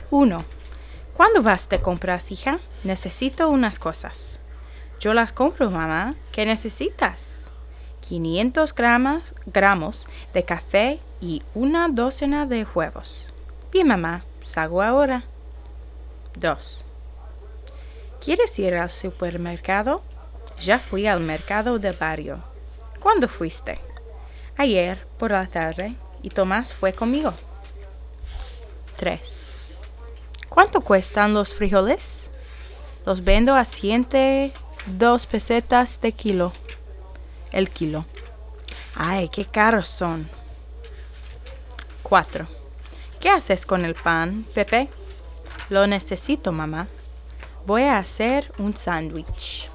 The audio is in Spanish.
1. ¿Cuándo vas de compras, hija? Necesito unas cosas. Yo las compro, mamá. ¿Qué necesitas? 500 gramos de café y una docena de huevos. Bien, mamá, salgo ahora. 2. ¿Quieres ir al supermercado? Ya fui al mercado del barrio. ¿Cuándo fuiste? Ayer por la tarde y Tomás fue conmigo. 3. ¿Cuánto cuestan los frijoles? Los vendo a 102 pesetas de kilo. El kilo. Ay, qué caros son. 4. ¿Qué haces con el pan, Pepe? Lo necesito, mamá. Voy a hacer un sándwich.